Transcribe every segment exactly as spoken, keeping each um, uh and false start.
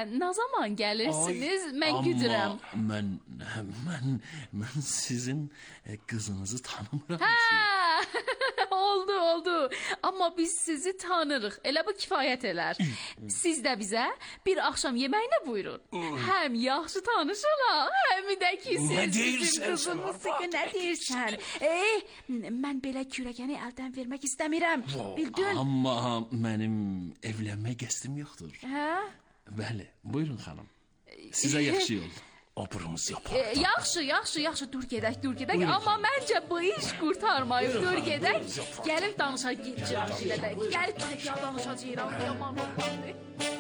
nə zaman gəlirsiniz? Ay, mən güdürəm. Mən, mən, mən sizin qızınızı tanımıram. Hə, oldu, oldu. Amma biz sizi tanırıq. Elə bu kifayət elər. Siz də bizə bir axşam yeməyinə buyurun. Həm yaxşı tanışırıq, həm də ki, siz bizim qızımızsınız. Nə deyirsən? Eh, mən belə kürəkəni əldən vermək istəmirəm. Bildin? Amma mənim evlənmək qəsdim yoxdur. Hə? Bəli, buyurun xanım. Sizə yaxşı yol. Oburumuz yapar. E, yaxşı, yaxşı, yaxşı. Dur gedək, dur gedək. Buyurun. Amma məncə bu iş qurtarmayıb. Dur gedək. Gəlib danışaq gedəcək. Gəlib təkrar danışacağıq. Yaman olmadı.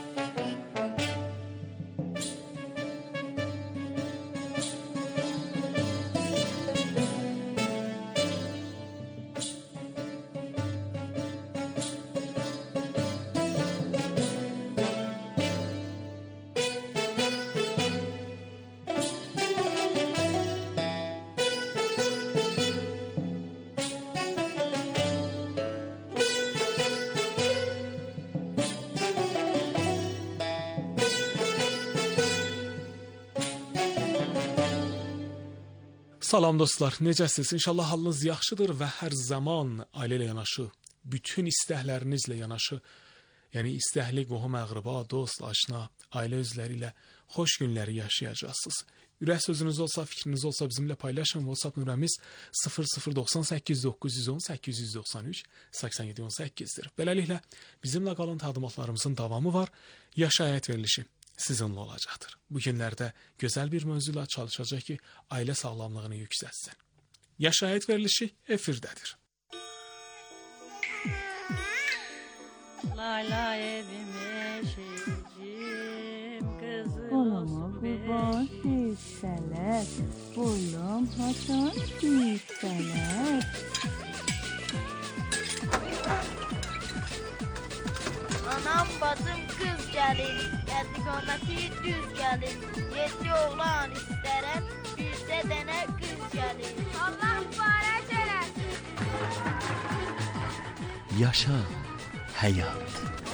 Salam dostlar, necəsiniz? İnşallah halınız yaxşıdır və hər zaman ailə ilə yanaşı, bütün istəklərinizlə yanaşı, yəni istəkli qohum, əqrəba, dost, aşna, ailə üzvləri ilə xoş günləri yaşayacaqsınız. Ürək sözünüz olsa, fikriniz olsa bizimlə paylaşın. WhatsApp nömrəmiz sıfır sıfır doxsan səkkiz doqquz yüz on səkkiz yüz doxsan üç səksən yeddi on səkkizdir. Beləliklə bizimlə qalan təqdimatlarımızın davamı var. Yaş həyat verilişi sizinlə olacaqdır. Bu günlərdə gözəl bir mövzuyla çalışacaq ki, ailə sağlamlığını yüksəltsin. Yaş həyat verilişi efirdədir. Layla evim eşicim, kızım Olama kurban hisseler, boyum hasan hisseler. Anam bacım kız gelin, geldi kometi düz gelin. Yedi oğlan isterem, yüzde dene kız gelin. Allah mübarek eylesin. Yaşa həyat.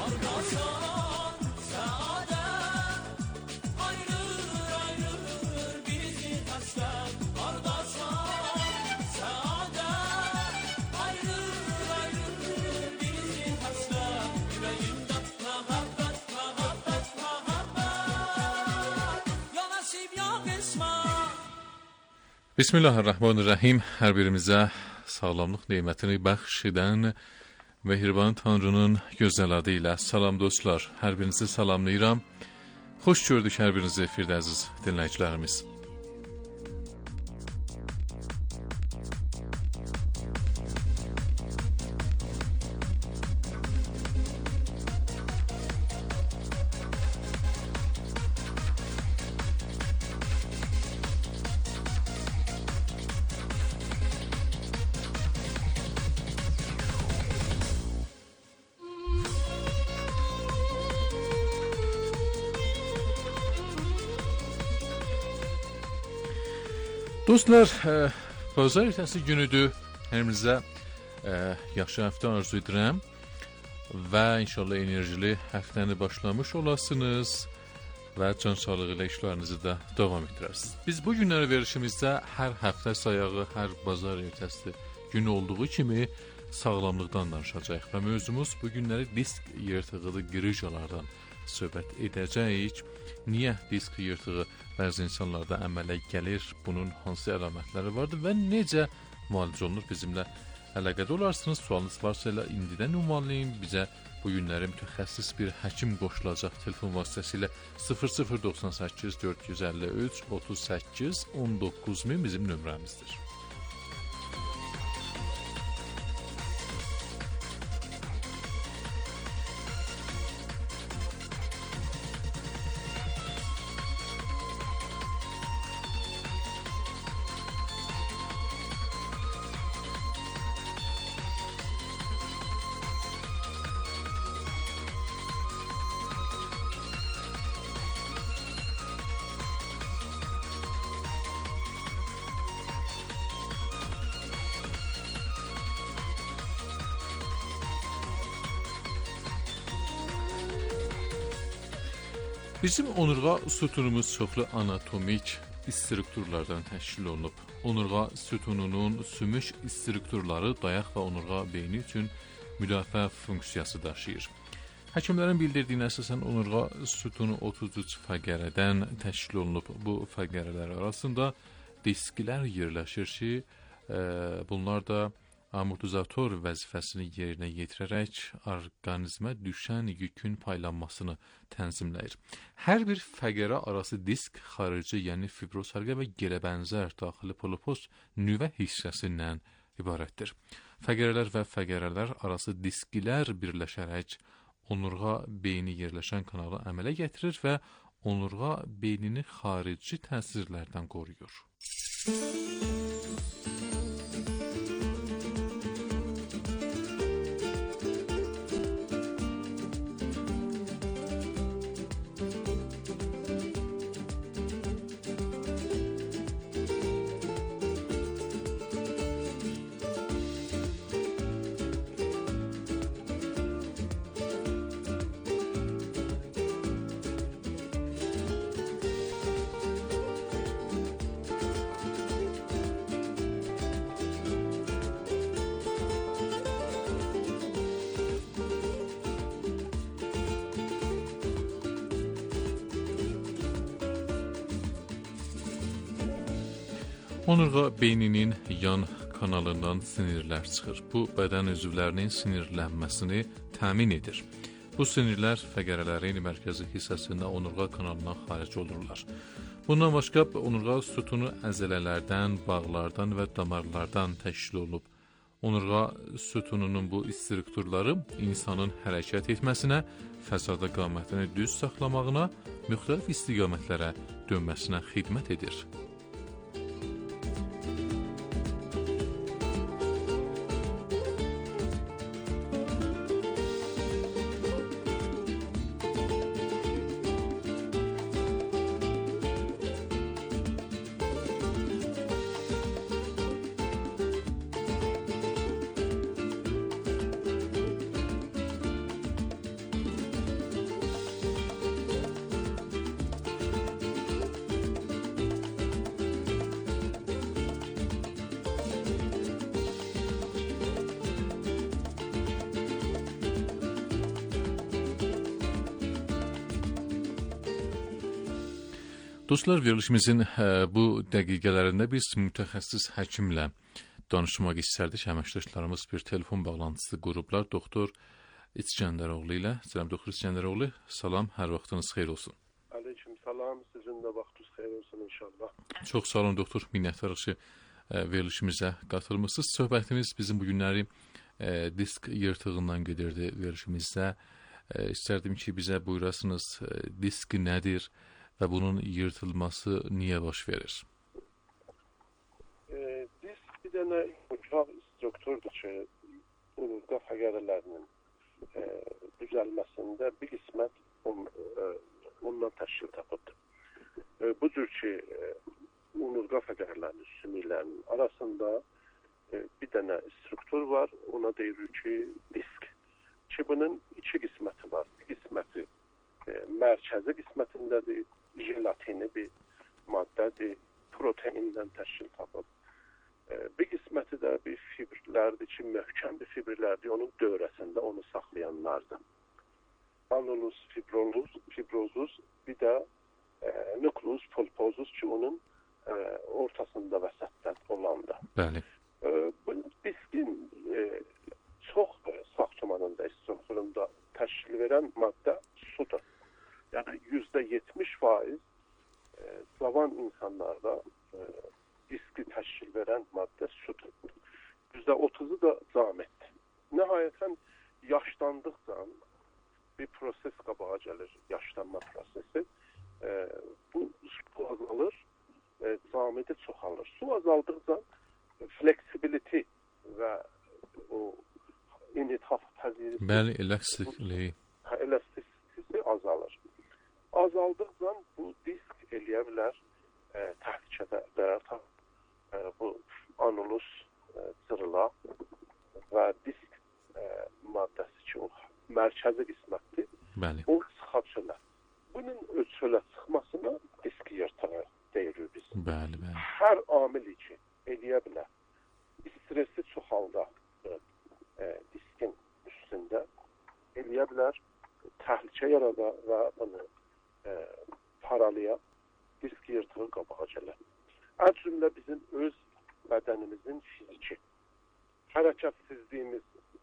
Bismillahirrahmanirrahim. Hər birimizə sağlamlıq nemətini bəxş edən Mehriban Tanrının gözəl adı ilə salam dostlar. Hər birinizi salamlayıram. Xoş gördük hər birinizi efirdə əziz dinləyicilərimiz. Dostlar, e, bazar ertəsi günüdür. Hər birinizə e, yaxşı həftə arzu edirəm və inşallah enerjili həftəni başlamış olasınız və can sağlığı ilə işlərinizi də davam etdirərsiniz. Biz bu günləri verilişimizdə hər həftə sayağı, hər bazar ertəsi günü olduğu kimi sağlamlıqdan danışacağıq və mövzumuz bu günləri disk yırtığı, qırıcılardan söhbət edəcəyik. Niyə disk yırtığı bəzi insanlarda əmələ gəlir, bunun hansı əlamətləri vardır və necə müalicə olunur, bizimlə əlaqədə olarsınız. Sualınız varsa elə indidən ünvanlayın, bizə bu günləri mütəxəssis bir həkim qoşulacaq telefon vasitəsilə sıfır sıfır doxsan səkkiz dörd yüz əlli üç otuz səkkiz on doqquz min bizim nömrəmizdir. Bizim onurğa sütunumuz çoxlu anatomik strukturlardan təşkil olunub. Onurğa sütununun sümük strukturları dayaq və onurğa beyni üçün müdafiə funksiyası daşıyır. Həkimlərin bildirdiyinə əsasən onurğa sütunu otuz üç fəqərədən təşkil olunub. Bu fəqərələr arasında disklər yerləşir ki, e, bunlar da amortizator vəzifəsini yerinə yetirərək orqanizmə düşən yükün paylanmasını tənzimləyir. Hər bir fəqərə arası disk xarici, yəni fibrosarqa və gelə bənzər daxili polipos nüvə hissəsindən ibarətdir. Fəqərələr və fəqərələr arası disklər birləşərək onurğa beyni yerləşən kanalı əmələ gətirir və onurğa beynini xarici təsirlərdən qoruyur. Onurğa beyninin yan kanalından sinirlər çıxır. Bu, bədən üzvlərinin sinirlənməsini təmin edir. Bu sinirlər fəqərələrin mərkəzi hissəsində onurğa kanalından xaric olurlar. Bundan başqa onurğa sütunu əzələlərdən, bağlardan və damarlardan təşkil olunub. Onurğa sütununun bu strukturları insanın hərəkət etməsinə, fəsada qamətini düz saxlamağına, müxtəlif istiqamətlərə dönməsinə xidmət edir. Dostlar, verilişimizin ə, bu dəqiqələrində biz mütəxəssis həkimlə danışmaq istərdik. Əməkdaşlarımız bir telefon bağlantısı qurublar. Doktor İskəndəroğlu ilə. Salam doktor İskəndəroğlu. Salam, hər vaxtınız xeyir olsun. Aleyküm salam, sizin də vaxtınız xeyir olsun inşallah. Çox sağ olun doktor. Minnətdarıq ki, verilişimizə qatılmışsınız. Söhbətimiz bizim bu günləri ə, disk yırtığından gedirdi verilişimizdə. Ə, istərdim ki, bizə buyurasınız, ə, disk nədir və bunun yırtılması niyə baş verir? E, disk bir dənə ucaq strukturdur ki, onurğa fəqərələrinin e, düzəlməsində bir qismət on, e, ondan təşkil tapıbdır. E, bu cür ki, e, onurğa fəqərələrinin, sümüklərinin arasında e, bir dənə struktur var, ona deyilir ki, disk. Ki, bunun iki qisməti var. Bir qisməti e, mərkəzi qismətindədir, jelatini bir maddədir, proteindən təşkil tapıb. Bir qisməti də bir fibrlərdir ki, möhkəm bir fibrlərdir, onun dövrəsində onu saxlayanlardır. Anulus fibrolus, fibrozus, bir də e, nukleus pulposus ki, onun e, ortasında vəsətdə olandır. Bəli. E, bu diskin e, çox saxçımanında, strukturunda təşkil verən maddə sudur. Yəni yüzdə yetmiş faiz e, cavan insanlarda e, diski təşkil verən maddə sudur. yüzdə otuzu da zametdir. Nəhayətən yaşlandıqca bir proses qabağa gəlir, yaşlanma prosesi. E, bu su azalır, e, zameti çoxalır. Su azaldıqca flexibility və o initaf pəziri. Bəli, elastikliyi. Hə, elastisisi azalır. Azaldıqca bu disk eləyə bilər e, təhlükədə qərar tapır. E, bu anulus e, cırıla və disk e, maddəsi ki, o mərkəzi qismətdir. Bəli. O sıxa çölər. bunun öz çölə çıxmasına disk yırtığı deyirik biz. Bəli, bəli. Hər amil ki eləyə bilər. Stresi çox halda e, diskin üstündə eləyə bilər, təhlükə yarada və bunu e, paralaya, disk yırtığı qabağa gələr. Ən cümlə bizim öz bədənimizin fiziki hərəkətsizliyimiz,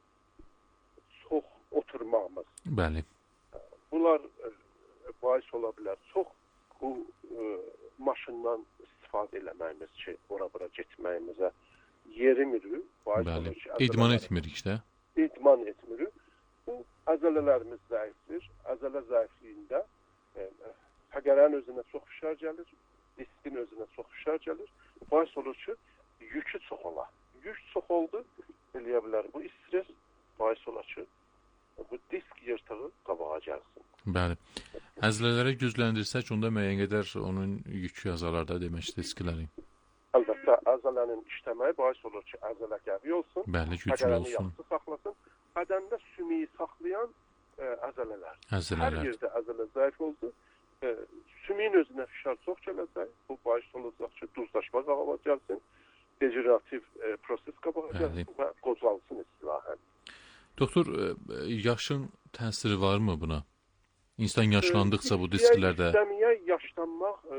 çox oturmağımız. Bəli. Bunlar e, bahis ola bilər. Çox bu e, maşından istifadə eləməyimiz ki, ora-bura getməyimizə yerimirik. Bəli. İdman etmirik də. İdman etmirik. Bu əzələlərimiz zəifdir. Əzələ zəifliyində e, fəqərənin özünə çox fişar gəlir, diskin özünə çox fişar gəlir. Bahis olur ki, yükü çox ola. Yük çox oldu, eləyə bilər. Bu stres bahis olar ki, bu disk yırtığı qabağa gəlsin. Bəli. Əzələləri gücləndirsək, onda müəyyən qədər onun yükü azalar da demək istəyirəm. Əlbəttə, əzələnin işləməyi bahis olur ki, əzələ qəvi olsun, bəli, güclü fəqərəni olsun. yaxşı saxlasın. Bədəndə sümüyü saxlayan e, əzələlər. Əzələlər. Hər yerdə əzələ zəif oldu. E, sümüyün özünə fişar çox gələcək. Bu bahis olacaq ki, duzlaşma qabağa gəlsin. Degenerativ e, proses qabağa gəlsin və qocalsın istilahən. Doktor, yaşın təsiri varmı buna? İnsan yaşlandıqca bu disklərdə... İstəməyə yaşlanmaq e,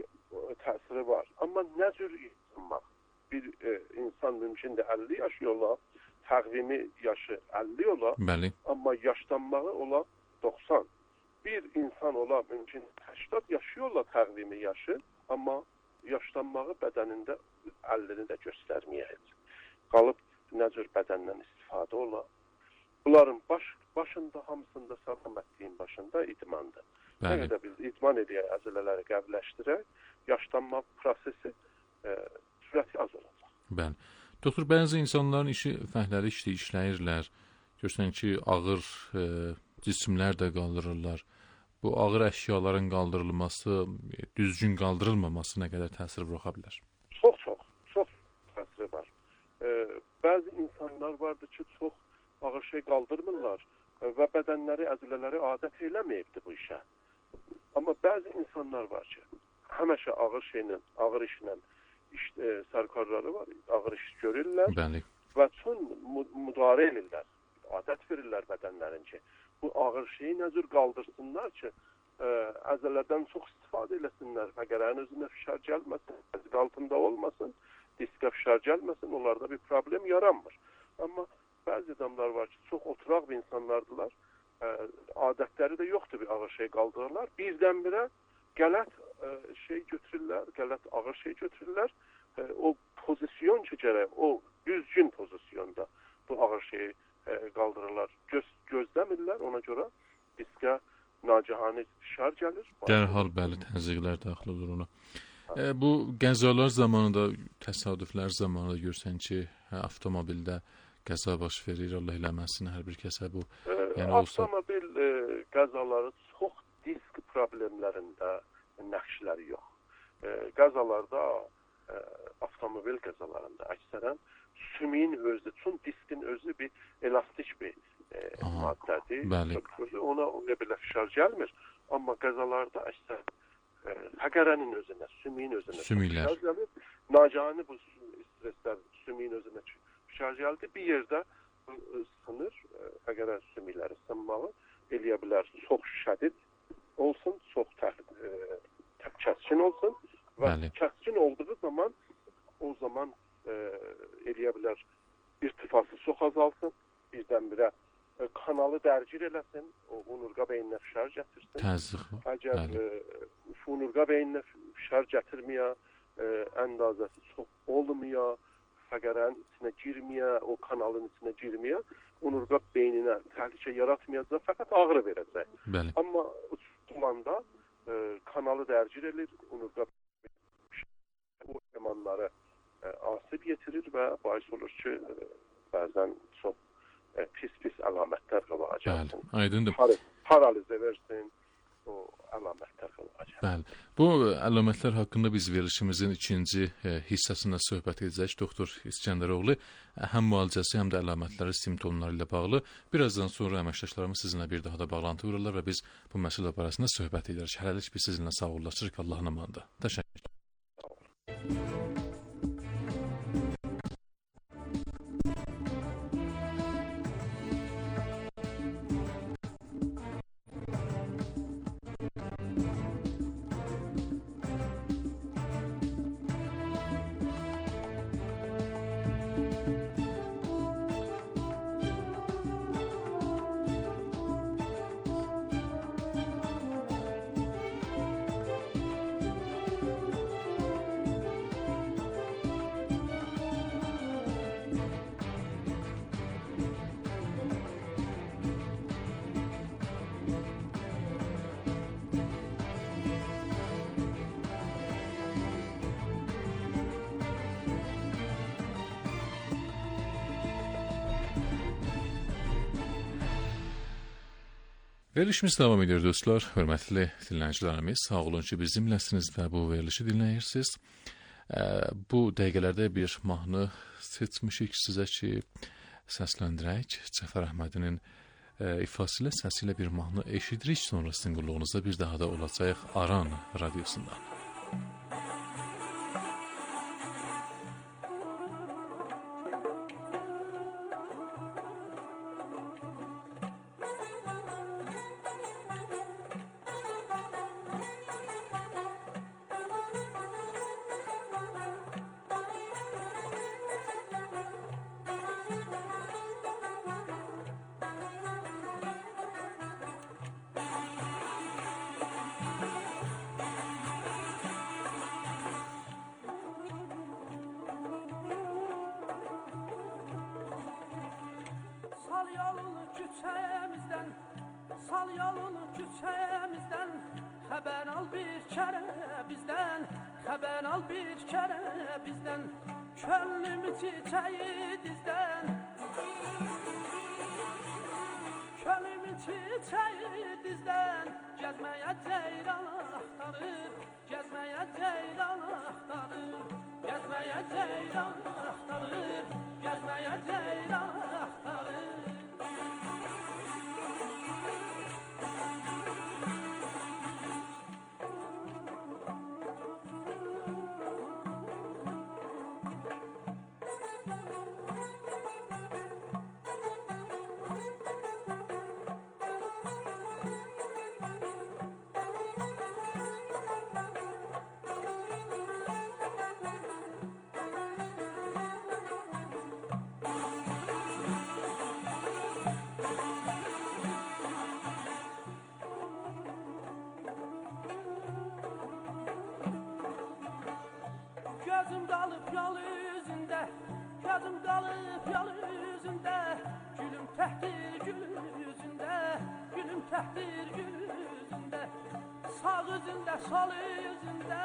təsiri var. Amma nə cür yaşlanmaq? Bir e, insan mümkündür əlli yaşı ola, təqvimi yaşı əlli ola, bəli. Amma yaşlanmağı ola doxsan. Bir insan ola mümkün səksən yaşı ola təqvimi yaşı, amma yaşlanmağı bədənində əllini də göstərməyəcək. Qalıb nə cür bədəndən istifadə ola. Bunların baş, başında, hamısında sağlamətliyin başında idmandır. Nə qədər biz idman edək, əzələləri qəbləşdirək, yaşlanma prosesi e, sürəti az olacaq. Bəli. Doktor, bəzi insanların işi fəhləli işlə işləyirlər. Görürsən ki, ağır e, cisimlər də qaldırırlar. Bu ağır əşyaların qaldırılması, düzgün qaldırılmaması nə qədər təsir buraxa bilər? Çox, çox, çox təsiri var. E, bəzi insanlar vardır ki, çox ağır şey qaldırmırlar və bədənləri, əzələləri adət eləməyibdir bu işə. Amma bəzi insanlar var ki, həmişə ağır şeylə, ağır işlə iş, e, sərkarları var, ağır iş görürlər. Bəli. Və çox müdarə edirlər, adət verirlər bədənlərin ki, bu ağır şeyi nə cür qaldırsınlar ki, ə, əzələdən çox istifadə eləsinlər, fəqərənin özünə fişar gəlməsin, əzik altında olmasın, diskə fişar gəlməsin, onlarda bir problem yaranmır. Amma bəzi adamlar var ki, çox oturaq bir insanlardılar, ə, adətləri də yoxdur, bir ağır şey qaldırırlar, birdən-birə qələt ə, şey götürürlər, qələt ağır şey götürürlər, ə, o pozisyon ki, gərək, o düzgün pozisyonda bu ağır şeyi ə, qaldırırlar, Göz, gözləmirlər, ona görə diskə nacihani fişar gəlir. Dərhal, bəli, təzyiqlər daxil olur ona. E, bu qəzalar zamanında, təsadüflər zamanında görsən ki, hə, avtomobildə qəza baş verir, Allah eləməsin, hər bir kəsə bu. E, yəni, avtomobil olsa... e, qəzaları çox disk problemlərində nəqşləri yox. E, qəzalarda, e, avtomobil qəzalarında əksərən sümüyün özü, çün diskin özü bir elastik bir e, maddədir. Bəli. Ona ona belə fişar gəlmir. Amma qəzalarda əksər e, fəqərənin özünə, sümüyün özünə Sümüklər. fişar gəlir. Nacani bu streslər sümüyün özünə fişar gəldi. Bir yerdə sınır, fəqərə sümükləri sınmalı eləyə bilər. Çox şədid olsun, çox tə, e, kəskin olsun və Bəli. kəskin olduğu zaman o zaman e, eləyə bilər irtifası çox azalsın, birdən-birə e, kanalı dərgir eləsin, o unurqa beyninə fişar gətirsin. Təzyiq. Əgər e, unurqa beyninə fişar gətirməyə, e, əndazəsi çox olmaya, fəqərənin içinə girməyə, o kanalın içinə girməyə, unurqa beyninə təhlükə yaratmayacaq, fəqət ağrı verəcək. Bəli. Amma uçulanda e, kanalı dərgir edir, unurqa o emanları e, asib yetirir və bahis olur ki, e, bəzən çox e, pis-pis əlamətlər qabağa gəlsin. Bəli, aydındır. Par paralizə versin, o əlamətlər olacaq. Bəli. Bu əlamətlər haqqında biz verilişimizin ikinci e, hissəsində söhbət edəcək. Doktor İskəndəroğlu həm müalicəsi, həm də əlamətləri, simptomları ilə bağlı. Birazdan sonra əməkdaşlarımız sizinlə bir daha da bağlantı qururlar və biz bu məsələ barəsində söhbət edərik. Hələlik biz sizinlə sağollaşırıq. Allahın amanında. Təşəkkür. Verilişimiz davam edir dostlar. Hörmətli dinləyicilərimiz, sağ olun ki, bizimləsiniz və bu verilişi dinləyirsiniz. Bu dəqiqələrdə bir mahnı seçmişik sizə ki, səsləndirək. Cəfər Əhmədinin ifasıyla, səsilə bir mahnı eşidirik. Sonra sizin qulluğunuzda bir daha da olacaq Aran radiosundan. Sal yolunu küçemizden, haber al bir kere bizden, haber al bir kere bizden, könlümü çiçeği dizden, könlümü çiçeği dizden, gezmeye ceylan aktarır, gezmeye ceylan aktarır, gezmeye ceylan aktarır, gezmeye ceylan aktarır. Gözüm dalıp yol yüzünde, gözüm dalıp yol yüzünde, gülüm tehtir gül yüzünde, gülüm tehtir gül yüzünde, sağ yüzünde, sol yüzünde,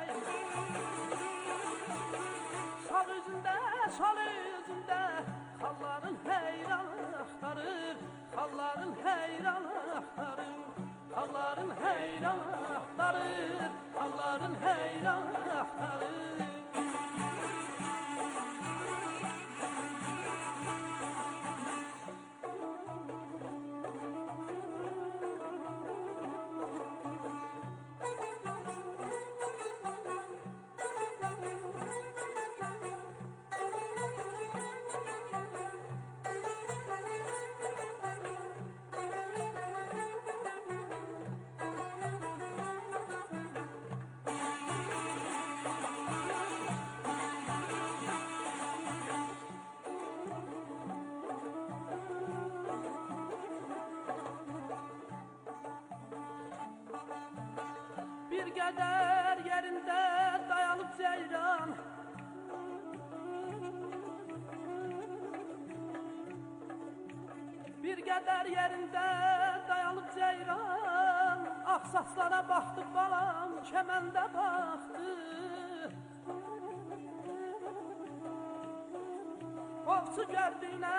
sağ yüzünde, sol yüzünde, halların heyran aktarır, halların heyran aktarır, halların heyran aktarır, halların heyran aktarır. Bir qədər yerində dayanıb ceyran, bir qədər yerində dayanıb ceyran, axsaslara baxdı balam, kəməndə baxdı. Ovçu gördüyünə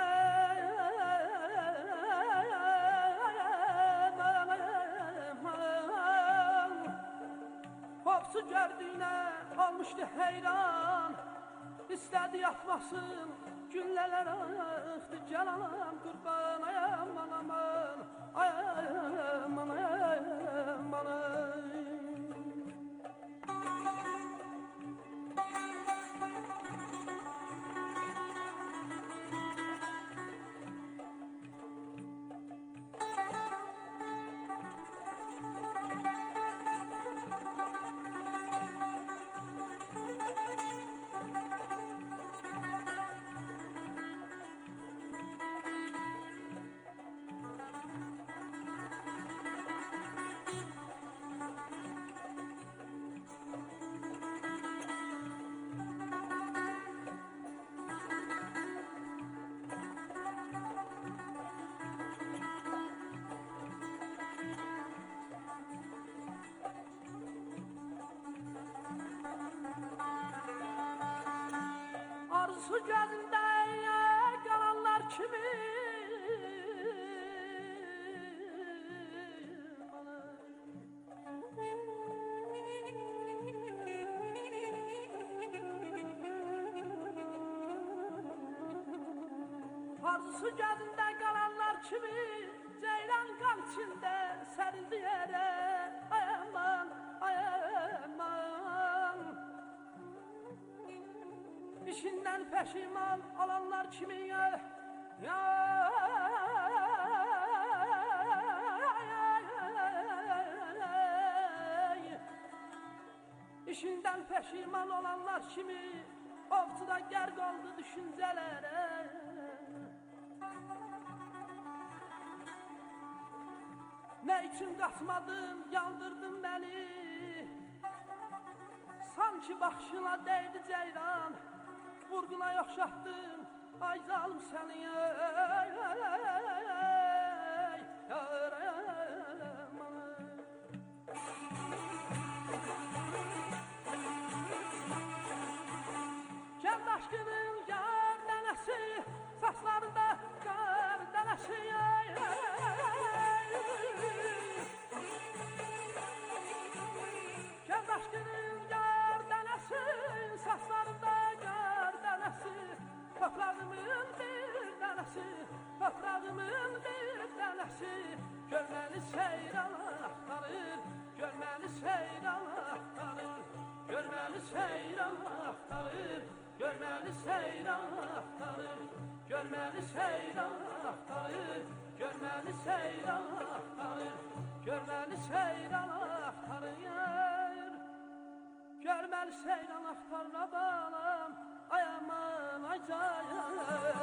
Ovçu gördüğüne olmuştu heyran. İstedi yatmasın günler aktı. Gel anam kurban ayam anam ayam ayam anam. Arzu gözünde kalanlar kimi Arzusu gözünde kalanlar kimi ceylan kan içinde serildi yere. Ay aman ay aman. İşinden peşiman olanlar kimi ya ya İşinden peşiman olanlar kimi ovçuda ger kaldı düşüncelere. Ne için kaçmadın yandırdın beni, sanki bakışına değdi ceylan, vurguna yokşattın ay zalim seni. Kendi aşkının yar denesi, saçlarında kar denesi. Kendi aşkının yar denesi, saçlarında kar denesi. Toprağımın bir denesi, toprağımın bir denesi. Görmeli seyran aktarır, görmeli seyran aktarır. Görmeli seyran aktarır, görmeli seyran aktarır. Görmeli seyran aktarır, görmeli seyran aktarır. Görmeli seyran aktarır, görmeli seyran aktarır balam. Ay aman ay aman.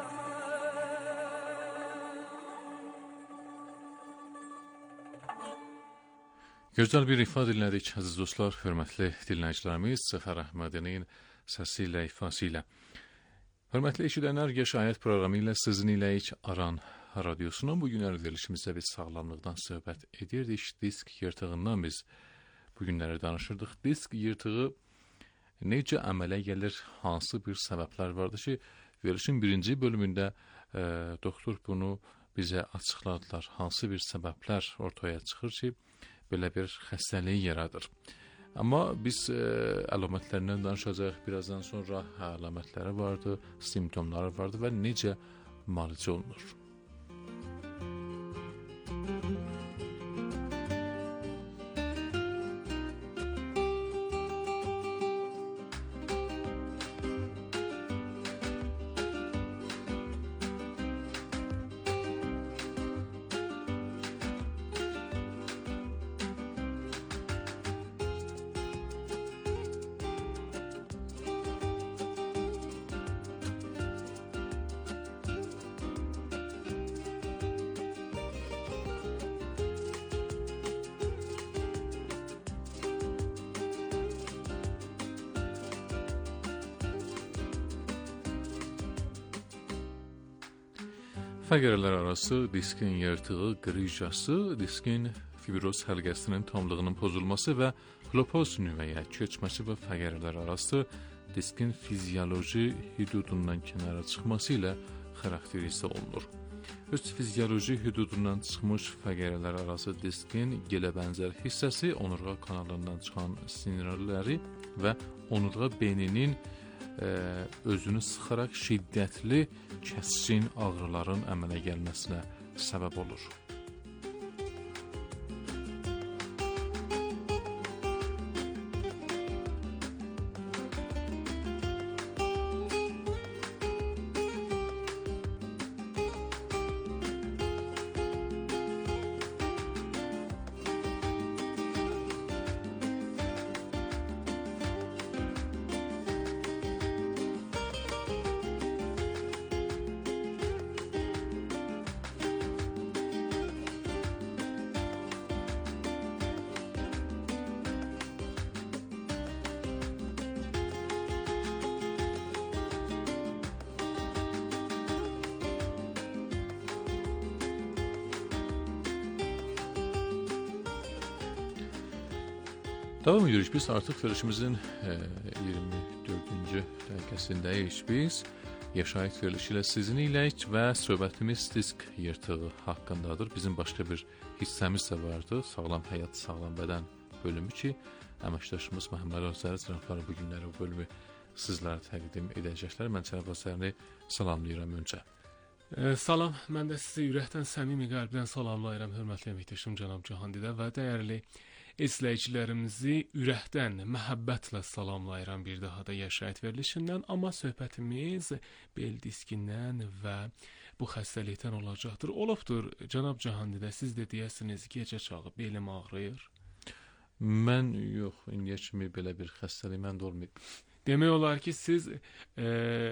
Gözəl bir ifa dinlədik, əziz dostlar, hörmətli dinləyicilərimiz, Səfər Əhmədinin səsi ilə, ifası ilə. Hörmətli eşidənlər, Yaşayət proqramı ilə sizin iləyik Aran radyosunun bugün verilişimizdə biz sağlamlıqdan söhbət edirdik. Disk yırtığından biz bugünləri danışırdıq. Disk yırtığı necə əmələ gəlir, hansı bir səbəblər vardır ki, verilişin birinci bölümündə e, doktor bunu bizə açıqladılar. Hansı bir səbəblər ortaya çıxır ki, belə bir xəstəliyi yaradır. Amma biz e, əlamətlərindən danışacağıq. Birazdan sonra əlamətləri vardı, simptomları vardı və necə müalicə olunur. Fəqərələr arası diskin yırtığı, qrijası, diskin fibroz həlqəsinin tamlığının pozulması və klopoz nüvəyə köçməsi və fəqərələr arası diskin fizioloji hüdudundan kənara çıxması ilə xarakterizə olunur. öz fizioloji hüdudundan çıxmış fəqərələr arası diskin gilə bənzər hissəsi onurğa kanalından çıxan sinirləri və onurğa beyninin e, özünü sıxaraq şiddətli kəskin ağrıların əmələ gəlməsinə səbəb olur. Davam ediyoruz. Biz artıq verilişimizin e, iyirmi dördüncü dəqiqəsindəyik. Biz yaşayış verilişi ilə sizin iləyik və söhbətimiz disk yırtığı haqqındadır. Bizim başqa bir hissəmiz də vardı. Sağlam həyat, sağlam bədən bölümü ki, əməkdaşımız Məhəmməd Özəri Cənabları bu günləri o bölümü sizlərə təqdim edəcəklər. Mən Cənab Özərini salamlayıram öncə. E, salam, mən də sizi ürəkdən, səmimi qəlbdən salamlayıram, hörmətli əməkdaşım Cənab Cahandidə və dəyərli izləyicilərimizi ürəkdən, məhəbbətlə salamlayıram bir daha da yaşayış verilişindən, amma söhbətimiz bel diskindən və bu xəstəlikdən olacaqdır. Olubdur, Cənab Cahandidə, siz də deyəsiniz, gecə çağı belim ağrıyır. Mən yox, indiyə kimi belə bir xəstəlik məndə olmayıb. Demək olar ki, siz e,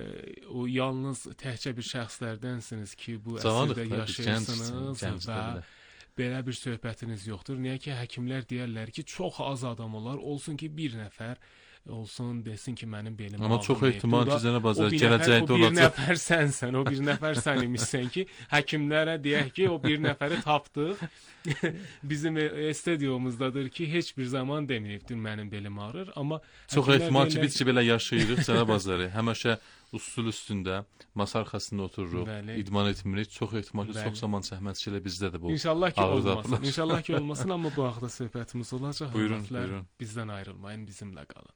o yalnız təhcə bir şəxslərdənsiniz ki, bu əsrdə yaşayırsınız və belə bir söhbətiniz yoxdur. Niyə ki, həkimlər deyərlər ki, çox az adam olar, olsun ki, bir nəfər olsun, desin ki, mənim belim Amma ağrıyıb. çox ehtimal ki, Cənab Azər, O gələcəkdə olacaq. bir nəfər sənsən, o bir nəfər sən imişsən ki, həkimlərə deyək ki, o bir nəfəri tapdıq. Bizim stadiyomuzdadır ki, heç bir zaman deməyibdir, mənim belim ağrır. Amma çox ehtimal ki, biz ki, belə yaşayırıq, Cənab Azəri. Həmişə usul üstündə, masa arxasında otururuq, bəli, idman etmirik. Çox ehtimal ki, çox zaman zəhmətçi ilə bizdə də bu. İnşallah ki, olmasın. İnşallah ki, olmasın, amma bu haqda söhbətimiz olacaq. Buyurun, buyurun. Bizdən ayrılmayın, bizimlə qalın.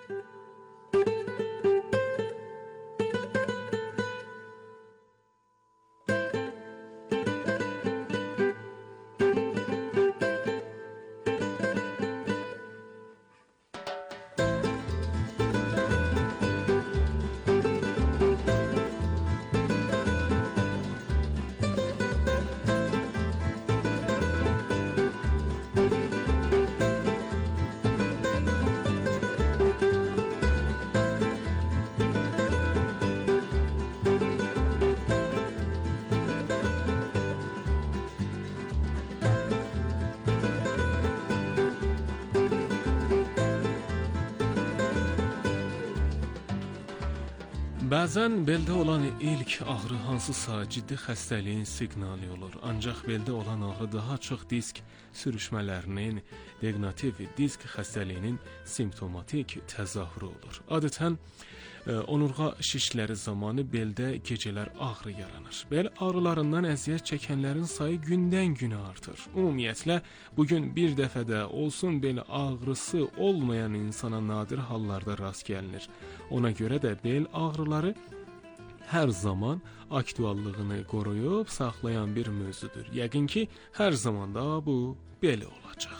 Bəzən beldə olan ilk ağrı hansısa ciddi xəstəliyin siqnalı olur. Ancaq beldə olan ağrı daha çox disk sürüşmələrinin, degenerativ disk xəstəliyinin simptomatik təzahürü olur. Adətən e, onurğa şişləri zamanı beldə gecələr ağrı yaranır. Bel ağrılarından əziyyət çəkənlərin sayı gündən-günə artır. Ümumiyyətlə, bugün bir dəfədə olsun bel ağrısı olmayan insana nadir hallarda rast gəlinir. Ona görə də bel ağrıları hər zaman aktuallığını qoruyub saxlayan bir mövzudur. Yəqin ki, hər zaman da bu belə olacaq.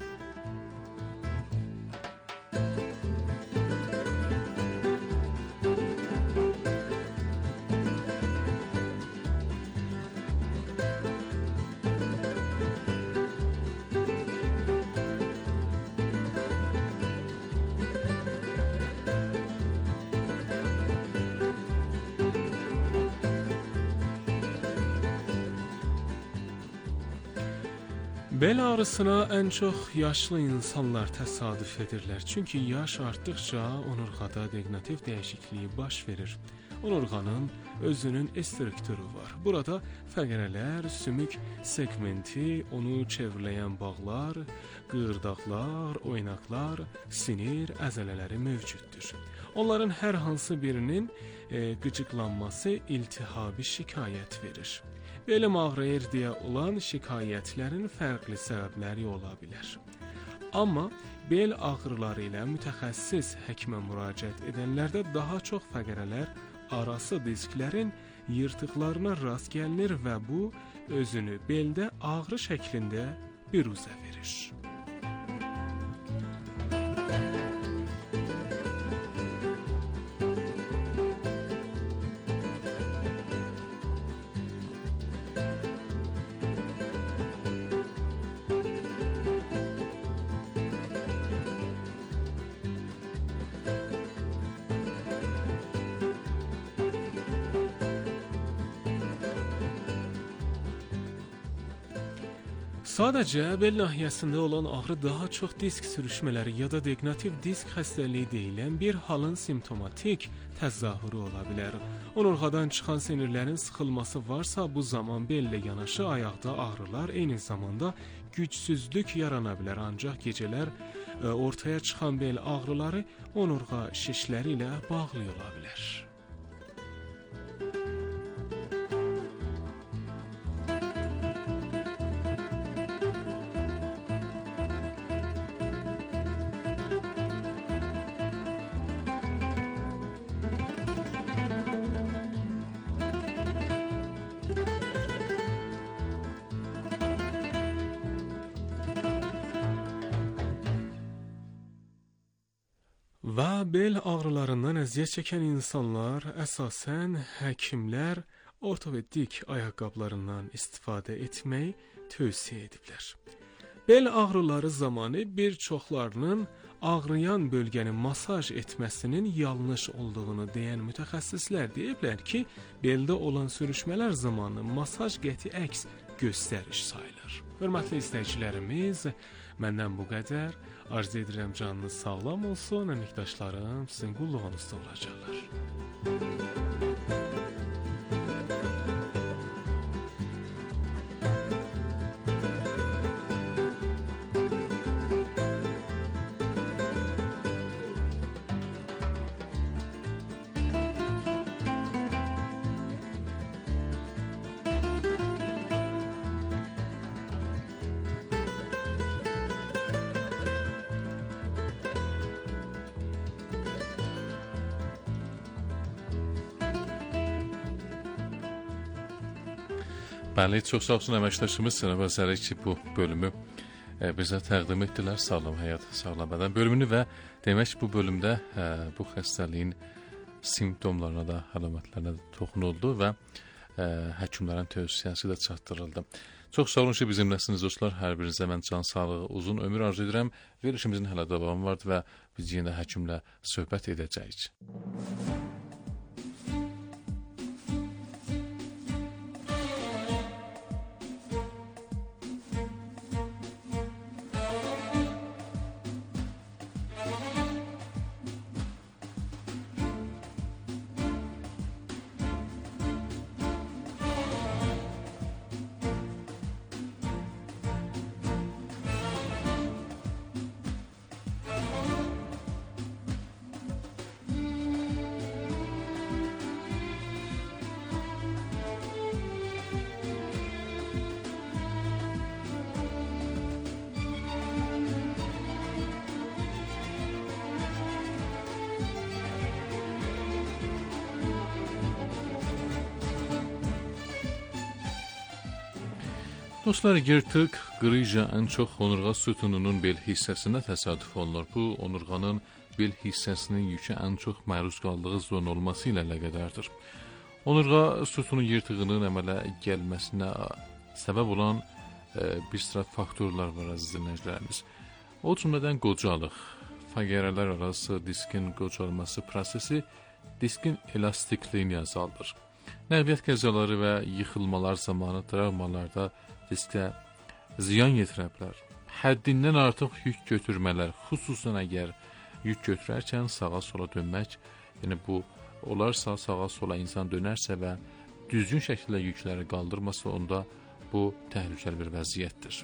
Bel ağrısına ən çox yaşlı insanlar təsadüf edirlər. Çünki yaş artdıqca onurğada degenerativ dəyişikliyi baş verir. Onurğanın özünün strukturu var. Burada fəqərələr, sümük segmenti, onu çevrələyən bağlar, qığırdaqlar, oynaqlar, sinir, əzələləri mövcuddur. Onların hər hansı birinin e, qıcıqlanması iltihabi şikayət verir. belim ağrıyır deyə olan şikayətlərin fərqli səbəbləri ola bilər. Amma bel ağrıları ilə mütəxəssis həkimə müraciət edənlərdə daha çox fəqərələr arası disklərin yırtıqlarına rast gəlinir və bu özünü beldə ağrı şəklində biruzə verir. Sadəcə bel nahiyəsində olan ağrı daha çox disk sürüşmələri ya da degenerativ disk xəstəliyi deyilən bir halın simptomatik təzahürü ola bilər. Onurğadan çıxan sinirlərin sıxılması varsa, bu zaman bellə yanaşı ayaqda ağrılar, eyni zamanda gücsüzlük yarana bilər. Ancaq gecələr e, ortaya çıxan bel ağrıları onurğa şişləri ilə bağlı ola bilər. Və bel ağrılarından əziyyət çəkən insanlar əsasən həkimlər ortopedik ayaqqabılarından istifadə etməyi tövsiyə ediblər. Bel ağrıları zamanı bir çoxlarının ağrıyan bölgəni masaj etməsinin yanlış olduğunu deyən mütəxəssislər deyiblər ki, beldə olan sürüşmələr zamanı masaj qəti əks göstəriş sayılır. Hörmətli izləyicilərimiz, məndən bu qədər. Arzu edirəm canınız sağlam olsun, əməkdaşlarım sizin qulluğunuzda olacaqlar. Bəli, çox sağ olsun əməkdaşımız Sənəb Əzəri ki, bu bölümü e, bizə təqdim etdilər. Sağlam həyat, sağlam bədən bölümünü və demək bu bölümdə e, bu xəstəliyin simptomlarına da, əlamətlərinə də toxunuldu və e, həkimlərin tövsiyəsi də çatdırıldı. Çox sağ olun ki, bizimləsiniz dostlar. Hər birinizə mən can sağlığı, uzun ömür arzu edirəm. Verilişimizin hələ davamı vardı və biz yenə həkimlə söhbət edəcəyik. Dostlar, yırtıq, qrıja ən çox onurğa sütununun bel hissəsinə təsadüf olunur. Bu, onurğanın bel hissəsinin yükə ən çox məruz qaldığı zon olması ilə əlaqədardır. Onurğa sütunu yırtığının əmələ gəlməsinə səbəb olan e, bir sıra faktorlar var əziz dinləyicilərimiz. O cümlədən qocalıq, fəqərələr arası diskin qocalması prosesi diskin elastikliyini azaldır. Nəqliyyat qəzaları və yıxılmalar zamanı travmalarda diskə ziyan yetirə bilər. Həddindən artıq yük götürmələr, xüsusən əgər yük götürərkən sağa sola dönmək, yəni bu olarsa sağa sola insan dönərsə və düzgün şəkildə yükləri qaldırmasa, onda bu təhlükəli bir vəziyyətdir.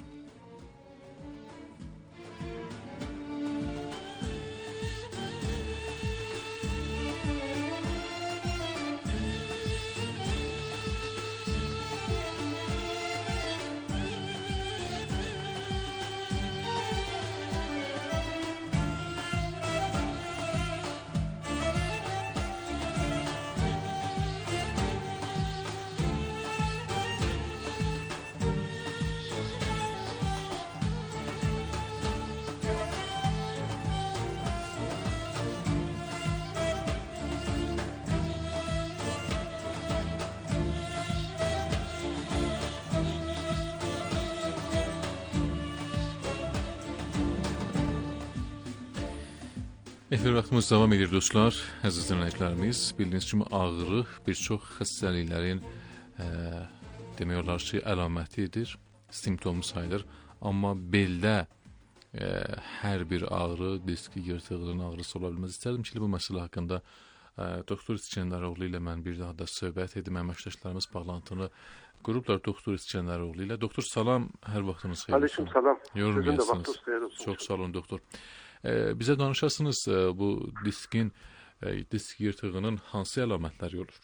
Efir vaxtımız davam edir dostlar, əziz dinləyicilərimiz. Bildiyiniz kimi ağrı bir çox xəstəliklərin e, demək olar ki, əlamətidir, simptomu sayılır. Amma beldə e, hər bir ağrı, disk yırtığının ağrısı ola bilməz. İstərdim ki, bu məsələ haqqında e, doktor İskenderoğlu ilə mən bir daha da söhbət edim. Əməkdaşlarımız bağlantını qurublar doktor İskenderoğlu ilə. Doktor salam, hər vaxtınız xeyir olsun. Aleyküm salam. Yorulmayasınız. Çox sağ olun doktor. Ee, bize danışasınız e, bu diskin, e, disk yırtığının hansı əlamətləri olur?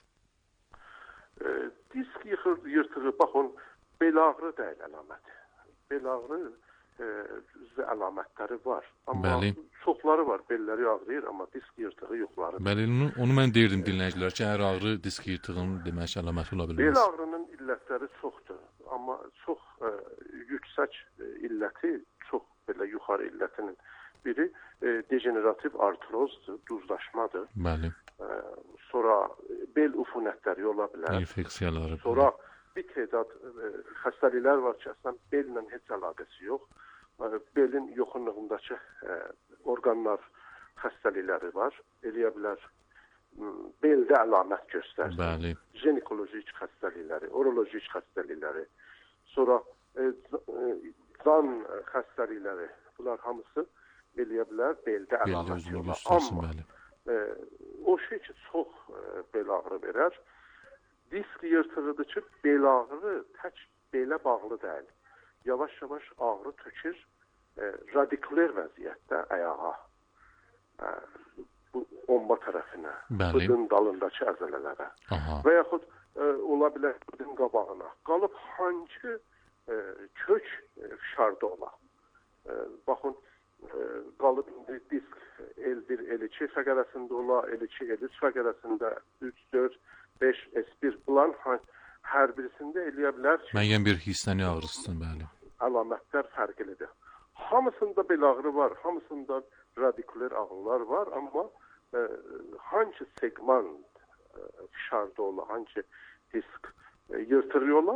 E, disk yırtığı, yırtığı baxın, bel ağrı deyil əlaməti. Bel ağrı e, əlamətləri var. Amma Bəli. çoxları var, belləri ağrıyır, amma disk yırtığı yoxları. Bəli, onu, onu mən deyirdim dinləyicilər ki, hər ağrı disk yırtığının demək əlaməti ola bilməz. Bel ağrının illətləri çoxdur, amma çox e, yüksək e, illəti, çox belə yuxarı illətinin biri e, dejenerativ artrozdur, duzlaşmadır. Bəli. E, sonra bel ufunətləri ola bilər. İnfeksiyaları. Sonra bir tədad e, xəstəliklər var ki, əslən bellə heç əlaqəsi yox. E, belin yoxunluğundakı e, orqanlar xəstəlikləri var. Eləyə bilər beldə əlamət göstərsin. Bəli. Ginekolojik xəstəlikləri, urolojik xəstəlikləri, sonra e, can xəstəlikləri, bunlar hamısı eləyə bilər, beldə əlamət yola. Amma e, o şey ki, çox e, bel ağrı verər. Disk yırtığıdır ki, bel ağrı tək belə bağlı deyil. Yavaş-yavaş ağrı tökür e, radikuler vəziyyətdə ayağa. E, bu omba tərəfinə, Bəli. bıdın dalındakı əzələlərə. Aha. Və yaxud e, ola bilər bıdın qabağına. Qalıb hangi e, kök e, fişarda ola. E, baxın, qalıb indi disk L bir, L iki fəqərəsində ola, L iki, L üç fəqərəsində üç, dörd, beş, S bir bulan hər birisində eləyə bilər ki, müəyyən bir hissəni ağrısın, bəli. Əlamətlər fərqlidir. Hamısında bel ağrı var, hamısında radikuler ağrılar var, amma e, hangi segment e, fişarda ola, hangi disk e, yırtırıyor ola,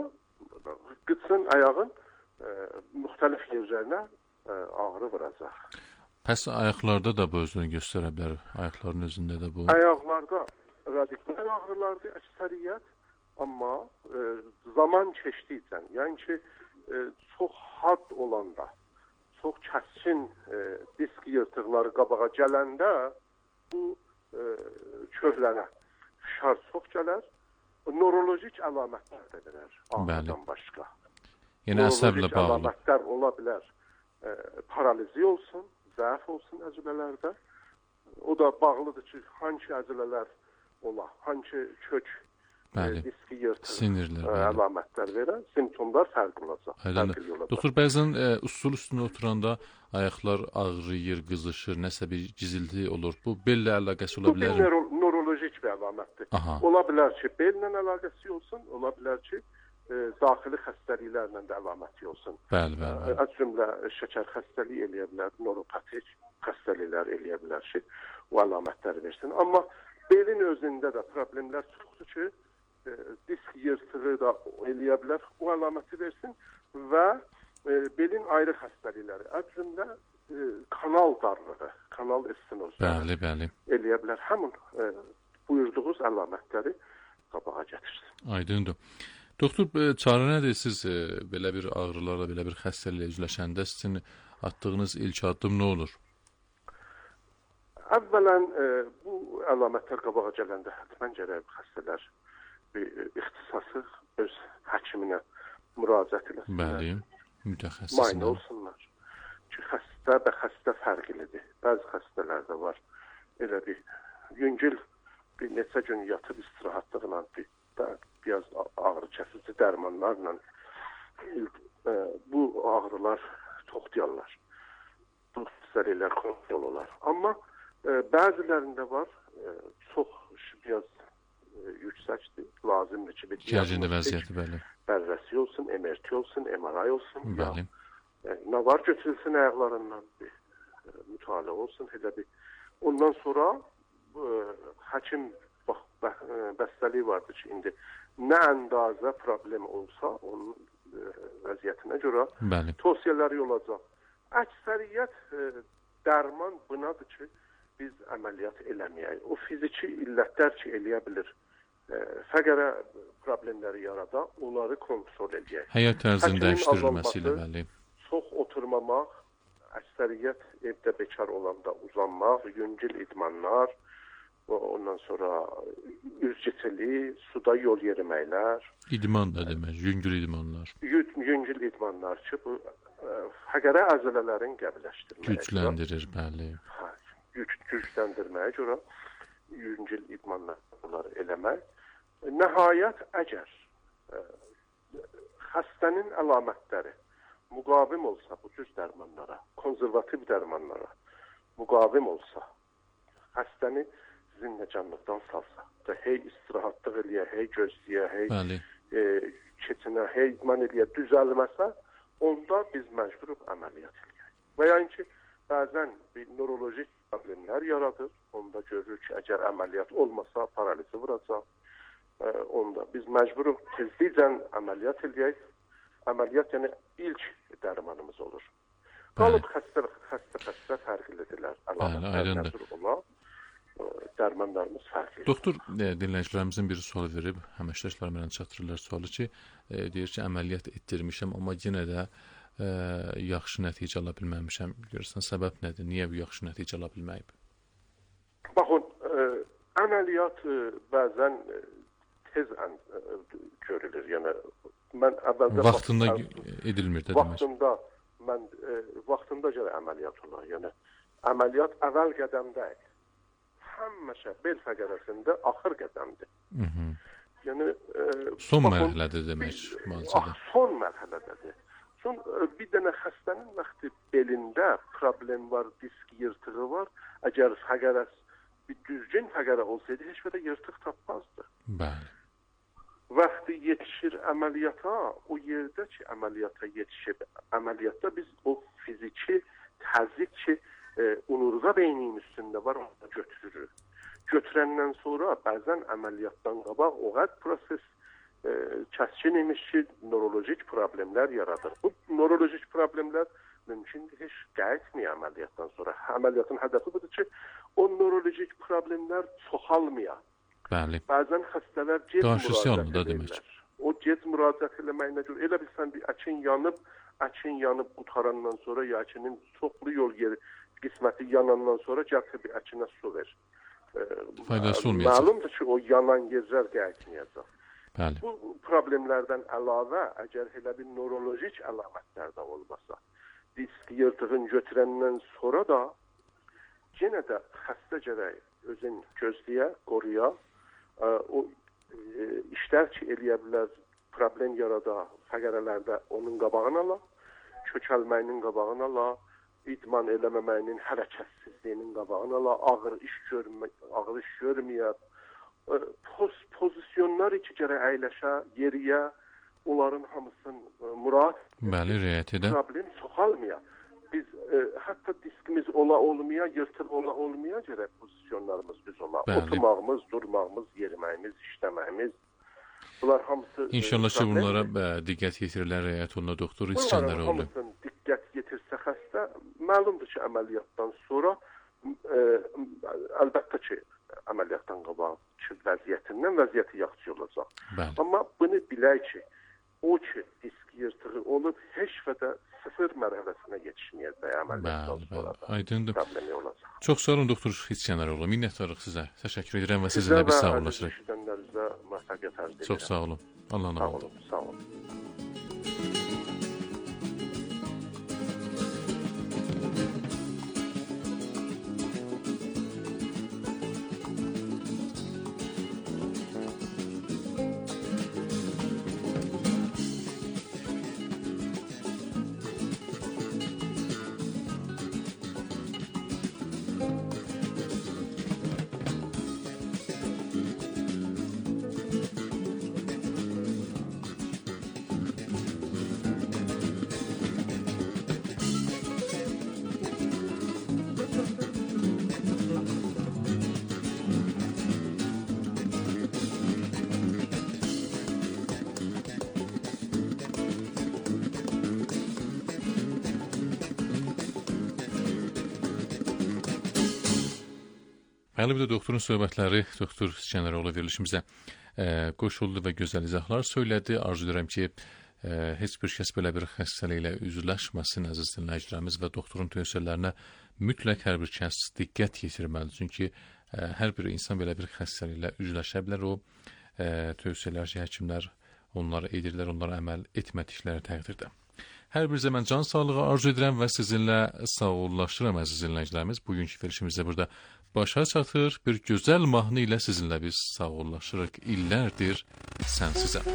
qıtsın ayağın e, müxtəlif yerlərinə ağrı vuracaq. Pəs ayaqlarda da bu özünü göstərə bilər. Ayaqların özündə də bu. Ayaqlarda radikuler ağrılardır əksəriyyət, amma e, zaman keçdikcə, yəni ki, e, çox had olanda, çox kəskin e, disk yırtıqları qabağa gələndə bu e, köhlənə fişar çox gələr. Neurolojik əlamətlər də verər ağrıdan başqa. Yəni əsəblə bağlı. Əlamətlər ola bilər. E, paralizi olsun, zəif olsun əzələlərdə. O da bağlıdır ki, hangi əzələlər ola, hangi kök e, diski yırtır e, əlamətlər verər, simptomlar fərqli olacaq. olacaq. Doktor, bəzən e, usul üstündə oturanda ayaqlar ağrıyır, qızışır, nəsə bir cizilti olur. Bu bellə əlaqəsi ola bilər? Bu bir nöro neurolojik bir əlamətdir. Aha. Ola bilər ki, bellə əlaqəsi olsun, ola bilər ki, E, daxili xəstəliklərlə də əlaməti olsun. Bəli, bəli. bəli. Az cümlə şəkər xəstəliyi eləyə bilər, neuropatik xəstəliklər eləyə bilər ki, o əlamətləri versin. Amma belin özündə də problemlər çoxdur ki, e, disk yırtığı da eləyə bilər, o əlaməti versin və e, belin ayrı xəstəlikləri, az cümlə e, kanal darlığı, kanal estenozu bəli, bəli. eləyə bilər. Həmin e, buyurduğunuz əlamətləri qabağa gətirsin. Aydındır. Doktor, çarə nədir siz e, belə bir ağrılarla, belə bir xəstəliklə üzləşəndə sizin atdığınız ilk addım nə olur? Əvvələn e, bu əlamətlər qabağa gələndə hətmən gərək xəstələr bir ixtisası öz həkiminə müraciət eləsinlər. Bəli, mütəxəssisinə. Müayinə olsunlar. Ki, xəstə və xəstə fərqlidir. Bəzi xəstələrdə var. Elə bir yüngül bir neçə gün yatıb istirahətlə bir biraz ağrı kəsici dərmanlarla e, bu ağrılar toxtayarlar. Bu xəstəliklər kontrol olar. Amma e, bəzilərində var, e, çox biraz e, yüksəkdir, lazımdır ki, bir diaqnostik vəziyyəti, bəli. Bərrəsi olsun, M R T olsun, M R I olsun. Bəli. Ya, e, nə var götürülsün ayaqlarından bir e, mütaliə olsun, elə bir. Ondan sonra e, həkim bax, bə, e, bəstəliyi vardır ki, indi nə əndazə problem olsa, onun e, vəziyyətinə görə Bəli. tövsiyələri olacaq. Əksəriyyət e, dərman bunadır ki, biz əməliyyat eləməyək. O fiziki illətlər ki, eləyə bilir, e, fəqərə problemləri yarada, onları kontrol edək. Həyat tərzinin dəyişdirilməsi ilə bəli. Çox oturmamaq, əksəriyyət evdə bekar olanda uzanmaq, yüngül idmanlar, ondan sonra üzgüçili, suda yol yeriməklər. İdman da demək, yüngül idmanlar. Yüngül idmanlar ki, bu fəqərə əzələlərin qəbləşdirməyə gücləndirir, bəli. Hə, güc, gücləndirməyə görə yüngül idmanlar eləmək. Nəhayət, əgər ə, xəstənin əlamətləri müqavim olsa bu cür dərmanlara, konservativ dərmanlara müqavim olsa, xəstəni zinnecanlıqdan salsa, da hey istirahatlıq eləyə, hey gözləyə, hey e, keçinə, hey idman eləyə, düzəlməsə, onda biz məcburuq əməliyyat eləyək. Və yəni ki, bəzən bir neurolojik problemlər yaradır, onda görürük ki, əgər əməliyyat olmasa, paralizi vuracaq, e, onda biz məcburuq tezliklə əməliyyat eləyək. Əməliyyat yəni ilk dərmanımız olur. Qalıb xəstə xəstə xəstə fərqlidirlər. Əlamətlər olan dərmanlarımız fərqlidir. Doktor, e, dinləyicilərimizin bir sual verib, həməkdaşlar mənə çatdırırlar sualı ki, e, deyir ki, əməliyyat etdirmişəm, amma yenə də e, yaxşı nəticə ala bilməmişəm. Görürsən, səbəb nədir? Niyə bu yaxşı nəticə ala bilməyib? Baxın, e, əməliyyat e, bəzən e, tez ən, e, görülür. Yəni mən əvvəldə vaxtında edilmir də demək. Vaxtında mən e, vaxtında görə əməliyyat olar. Yəni əməliyyat əvvəl qədəmdəyik. Həmişə bel fəqərəsində axır qədəmdir. Hı -hı. Yəni e, son mərhələdir demək müalicədə. Son mərhələdədir. Son e, bir dənə xəstənin vaxtı belində problem var, disk yırtığı var. Əgər fəqərəs bir düzgün fəqərə olsaydı heç bir yırtıq tapmazdı. Bəli. Vaxtı yetişir əməliyyata, o yerdə ki, əməliyyata yetişib, əməliyyatda biz o fiziki təzyiq ki, e, onurğa beyninin üstündə var, onu götürürük. Götürəndən sonra bəzən əməliyyatdan qabaq o qəd proses e, kəskin imiş ki, neurolojik problemlər yaradır. Bu neurolojik problemlər mümkündür, heç qayıtmıyor əməliyyatdan sonra. Əməliyyatın hədəfi budur ki, o neurolojik problemlər çoxalmıyor. Bəli. Bəzən xəstələr gec müraciət edirlər. O gec müraciət eləməyinə görə elə bilsən bir əkin yanıb, əkin yanıb qutarandan sonra ya əkinin çoxlu yol yeri qisməti yanandan sonra gəlsə bir əkinə su ver. E, Faydası olmayacaq. Məlumdur ki, o yanan yerlər qayıtmayacaq. Bəli. Bu problemlərdən əlavə, əgər elə bir neurolojik əlamətlər də olmasa, disk yırtığın götürəndən sonra da yenə də xəstə gərək özün gözləyə, qoruya, o e, işlər ki, eləyə bilər, problem yarada, fəqərələrdə onun qabağını ala, kökəlməyinin qabağını ala, idman eləməməyinin, hərəkətsizliyinin qabağını ala, ağır iş görmə, ağır iş görməyə, poz, pozisyonlar ki, gərək əyləşə, yeriyə, onların hamısını murad, bəli, riayət edə. Problem çoxalmaya. Biz e, hətta diskimiz ola olmaya, yırtıq ola olmaya gərək pozisyonlarımız düz ola. Bəli. Oturmağımız, durmağımız, yeriməyimiz, işləməyimiz. Bunlar hamısı... İnşallah ki, bunlara bə, diqqət yetirirlər, riayət olunur, doktor, içənlər olur. Bunların hamısını diqqət yetirsə xəstə, məlumdur ki, əməliyyatdan sonra e, əlbəttə ki, əməliyyatdan qabaq ki, vəziyyətindən vəziyyəti yaxşı olacaq. Bəli. Amma bunu bilək ki, o ki, disk yırtığı olub, heç vədə sıfır mərhələsinə yetişməyəcək əməliyyatdan sonra da aydındır. Problemi olacaq. Çox sağ olun, doktor İçkənəroğlu. Minnətdarıq sizə. Təşəkkür edirəm və sizinlə bir sağollaşırıq. Çox sağ olun. Allah'ın Sağ olun, sağ olun. Hələ bir də doktorun söhbətləri, doktor Skəndəroğlu verilişimizə e, qoşuldu və gözəl izahlar söylədi. Arzu edirəm ki, e, heç bir kəs belə bir xəstəliklə üzləşməsin əziz dinləyicilərimiz və doktorun tövsiyələrinə mütləq hər bir kəs diqqət yetirməlidir. Çünki e, hər bir insan belə bir xəstəliklə üzləşə bilər. O e, tövsiyələr ki, həkimlər onlara edirlər, onlara əməl etmədikləri təqdirdə. Hər birinizə mən can sağlığı arzu edirəm və sizinlə sağollaşıram əziz dinləyicilərimiz. Bugünkü verilişimizdə burada başa çatır. Bir gözəl mahnı ilə sizinlə biz sağollaşırıq. İllərdir sənsizəm.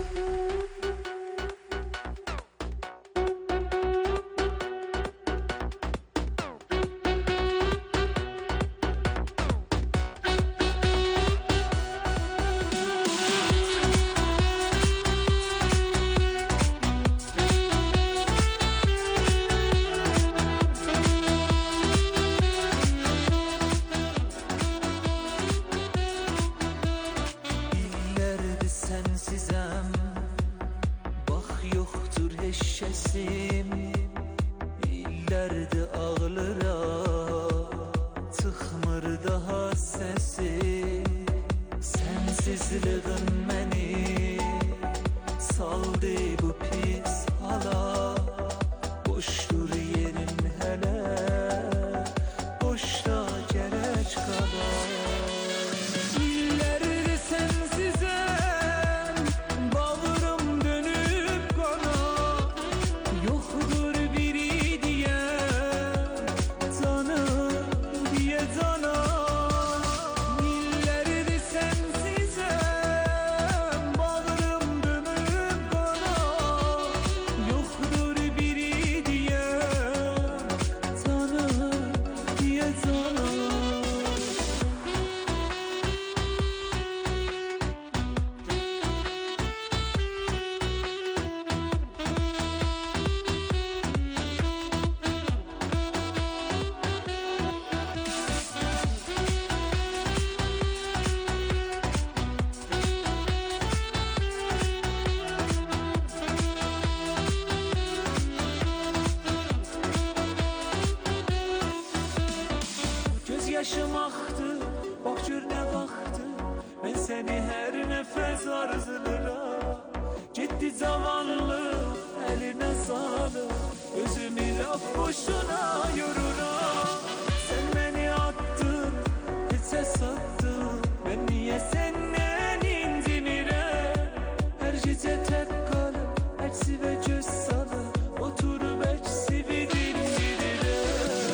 Yaşım aktı, bak gör ne vakti. Ben seni her nefes arzularım. Ciddi zamanlı, eline sağlık. Gözümü laf boşuna yorurum. Sen beni attın, hiçe sattın. Ben niye senden incinirim? Her gece tek kalıp, eksi ve göz salıp oturup eksi bir dinlerim.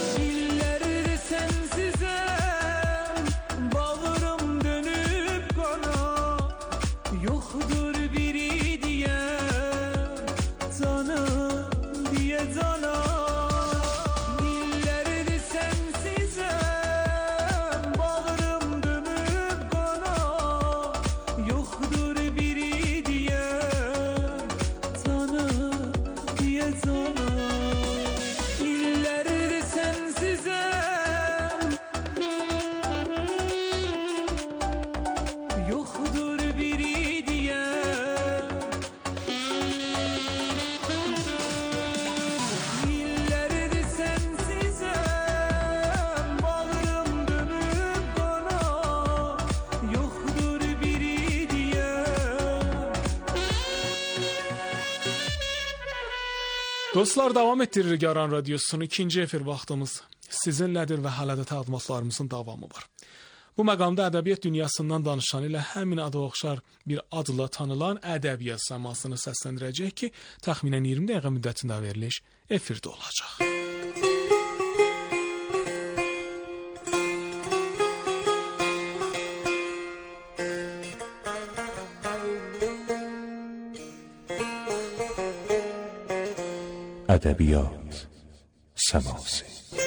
İllerdir sensiz yoktur biri diye canım diye canım. Dillerdi sensizem bağrım dönüp kana. Yoktur biri diye canım diye canım. Dillerdi sensizem yoktur biri. Dostlar, davam etdiririk Yaran Radyosu'nun ikinci efir vaxtımız sizinlədir və hələ də təqdimatlarımızın davamı var. Bu məqamda ədəbiyyat dünyasından danışan ilə həmin adı oxşar bir adla tanılan ədəbiyyat səmasını səsləndirəcək ki, təxminən iyirmi dəqiqə müddətində veriliş efirdə olacaq. ədəbiyyat səması.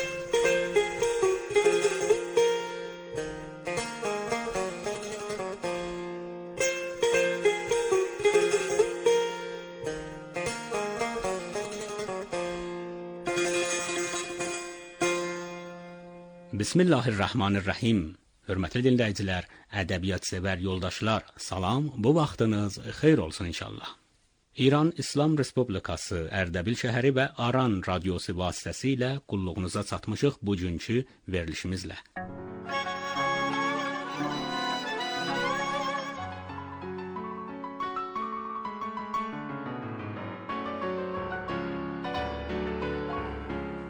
Bismillahirrahmanirrahim. Hörmətli dinləyicilər, ədəbiyyat sevər yoldaşlar, salam, bu vaxtınız xeyir olsun inşallah. İran İslam Respublikası Ərdəbil şəhəri və Aran radiosu vasitəsilə qulluğunuza çatmışıq bugünkü verilişimizlə.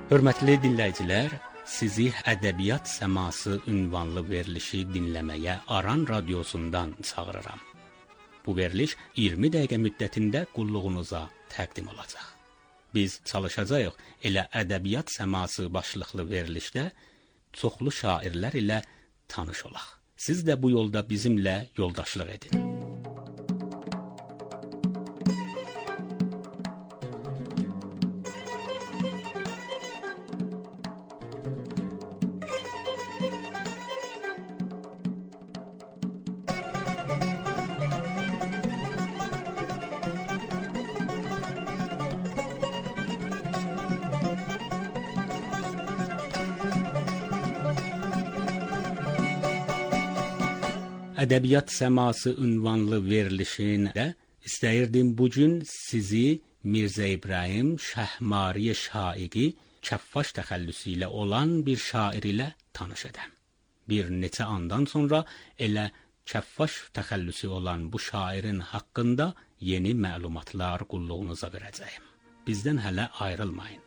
Hörmətli dinləyicilər, sizi Ədəbiyyat Səması ünvanlı verilişi dinləməyə Aran radiosundan çağırıram. Bu veriliş iyirmi dəqiqə müddətində qulluğunuza təqdim olacaq. Biz çalışacağıq elə Ədəbiyyat Səması başlıqlı verilişdə çoxlu şairlər ilə tanış olaq. Siz də bu yolda bizimlə yoldaşlıq edin. Ədəbiyyat Səması ünvanlı verilişində istəyirdim bugün sizi Mirzə İbrahim Şəhmari Şaiqi Kəffaş təxəllüsü ilə olan bir şair ilə tanış edəm. Bir neçə andan sonra elə Kəffaş təxəllüsü olan bu şairin haqqında yeni məlumatlar qulluğunuza verəcəyim. Bizdən hələ ayrılmayın.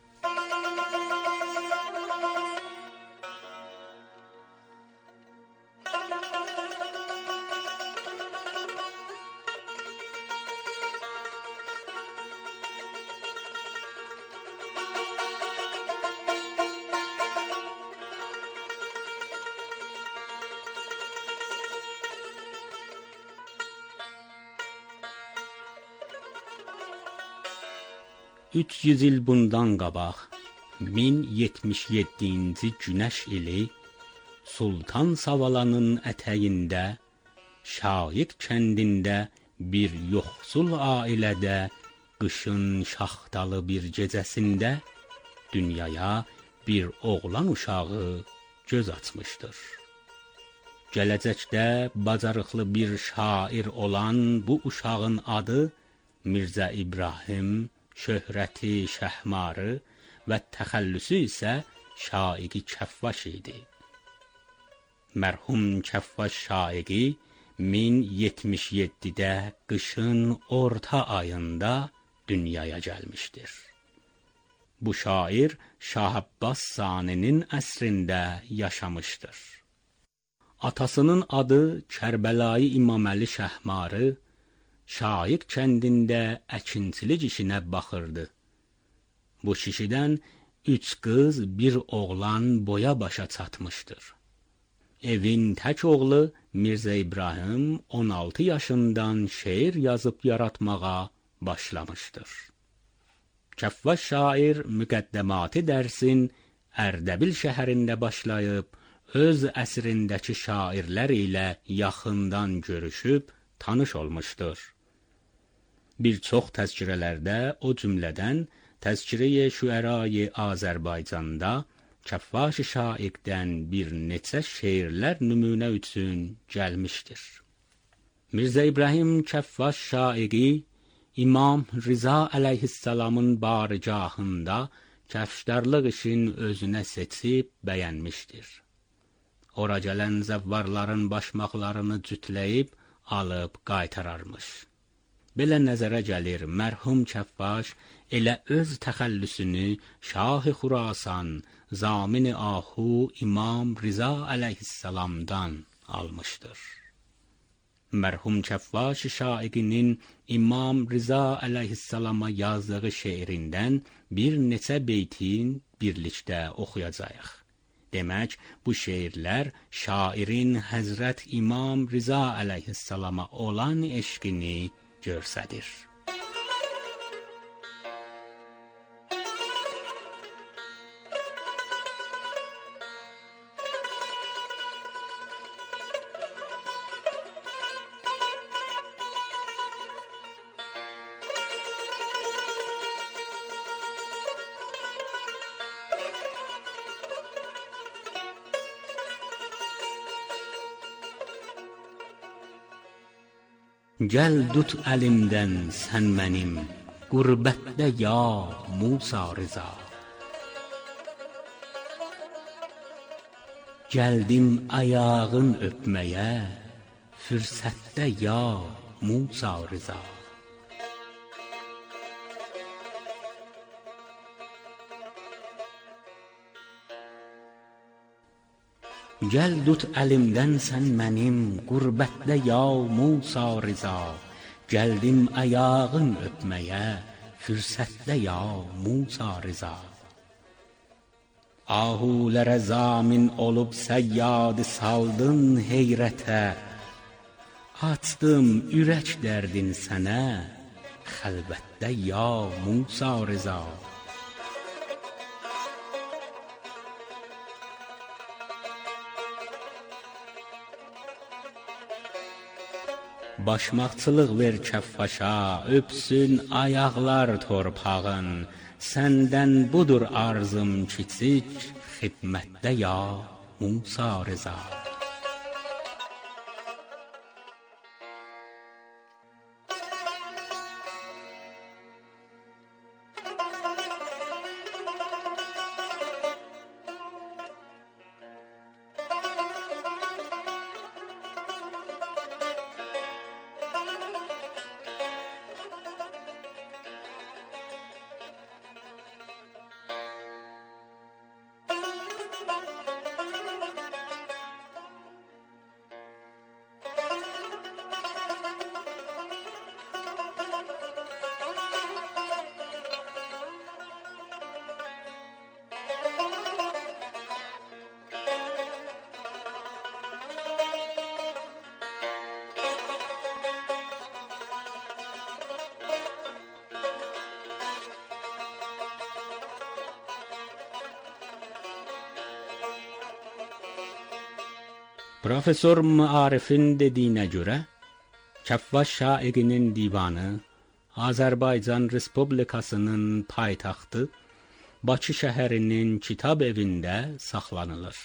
üç yüz il bundan qabaq, min yetmiş yeddinci günəş ili Sultan Savalanın ətəyində, Şaiq kəndində bir yoxsul ailədə, qışın şaxtalı bir gecəsində dünyaya bir oğlan uşağı göz açmışdır. Gələcəkdə bacarıqlı bir şair olan bu uşağın adı Mirzə İbrahim, şöhrəti Şəhmarı və təxəllüsü isə Şaiqi Kəffaş idi. Mərhum Kəffaş Şaiqi min yetmiş yeddidə qışın orta ayında dünyaya gəlmişdir. Bu şair Şah Abbas Saninin əsrində yaşamışdır. Atasının adı Kərbəlayı İmaməli Şəhmarı, Şaiq kəndində əkinçilik işinə baxırdı. Bu kişidən üç qız, bir oğlan boya başa çatmışdır. Evin tək oğlu Mirzə İbrahim on altı yaşından şeir yazıb yaratmağa başlamışdır. Kəffaş şair müqəddəmatı dərsin Ərdəbil şəhərində başlayıb, öz əsrindəki şairlər ilə yaxından görüşüb tanış olmuşdur. Bir çox təzkirələrdə, o cümlədən Təzkirə-i Şüəra-i Azərbaycanda Kəffaş Şaiqdən bir neçə şeirlər nümunə üçün gəlmişdir. Mirzə İbrahim Kəffaş Şaiqi İmam Rıza əleyhissalamın barigahında kəfşdarlıq işin özünə seçib bəyənmişdir. Ora gələn zəvvarların başmaqlarını cütləyib alıb qaytararmış. Belə nəzərə gəlir, mərhum Kəffaş elə öz təxəllüsünü Şah-ı Xurasan, Zamin-i Ahu İmam Rıza əleyhissalamdan almışdır. Mərhum Kəffaş Şaiqinin İmam Rıza əleyhissalama yazdığı şeirindən bir neçə beytin birlikdə oxuyacağıq. Demək, bu şeirlər şairin Həzrət İmam Rıza əleyhissalama olan eşqini göstərir. Gəl tut əlimdən sən mənim, qürbətdə ya Musa Rıza. Gəldim ayağın öpməyə, fürsətdə ya Musa Rıza. Gəl tut əlimdən sən mənim, qurbətdə ya Musa Rıza. Gəldim ayağın öpməyə, fürsətdə ya Musa Rıza. Ahulərə zamin olub səyyadı saldın heyrətə. Açdım ürək dərdin sənə, xəlvətdə ya Musa Rıza. Başmaqçılıq ver kəffaşa, öpsün ayaqlar torpağın. Səndən budur arzım kiçik, xidmətdə ya Musa Rıza. Profesör Maarifin dediyinə görə, Kəfvaş şaiqinin divanı Azərbaycan Respublikasının paytaxtı Bakı şəhərinin kitab evində saxlanılır.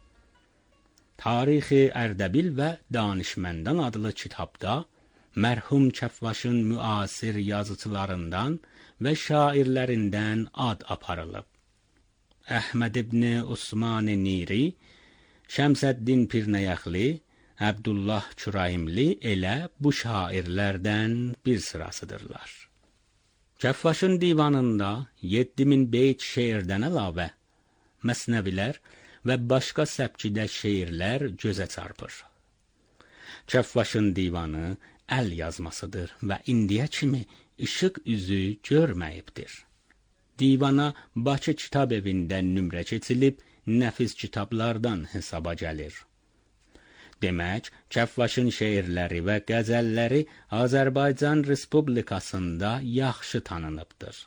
Tarixi Ərdəbil və Danışməndan adlı kitabda mərhum Kəfvaşın müasir yazıçılarından və şairlərindən ad aparılıb. Əhməd ibn Osman Niri, Şəmsəddin Pirnəyəxli, Əbdullah Kürayimli elə bu şairlərdən bir sırasıdırlar. Kəfvaşın divanında yeddi min beyt şeirdən əlavə məsnəvilər və başqa səbkidə şeirlər gözə çarpır. Kəfvaşın divanı əl yazmasıdır və indiyə kimi işıq üzü görməyibdir. Divana Bakı kitab evində nümrə keçilib, nəfis kitablardan hesaba gəlir. Demək, Kəfvaşın şeirləri və qəzəlləri Azərbaycan Respublikasında yaxşı tanınıbdır.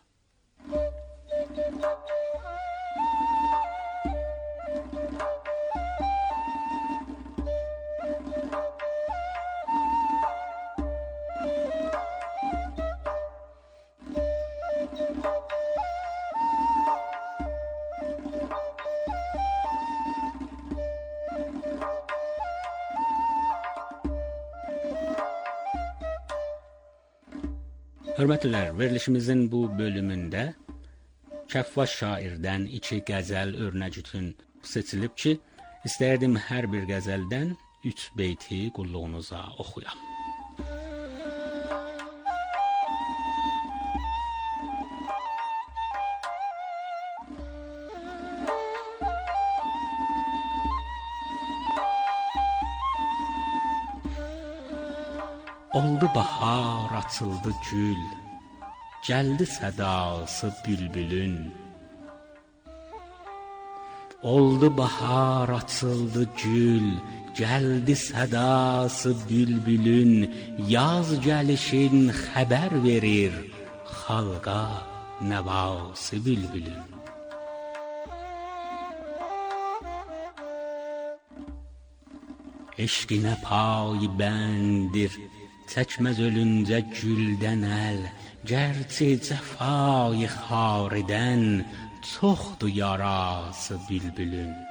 Hörmətlilər, verilişimizin bu bölümündə Kəfvaş şairdən iki qəzəl örnək üçün seçilib ki, istərdim hər bir qəzəldən üç beyti qulluğunuza oxuyam. Oldu bahar, açıldı gül, gəldi sədası bülbülün. Oldu bahar, açıldı gül, gəldi sədası bülbülün. Yaz gəlişin xəbər verir, xalqa nəvası bülbülün. Eşqinə pay bəndir, çəkməz ölüncə güldən əl. Gərçi cəfayı xaridən çoxdur yarası bülbülün.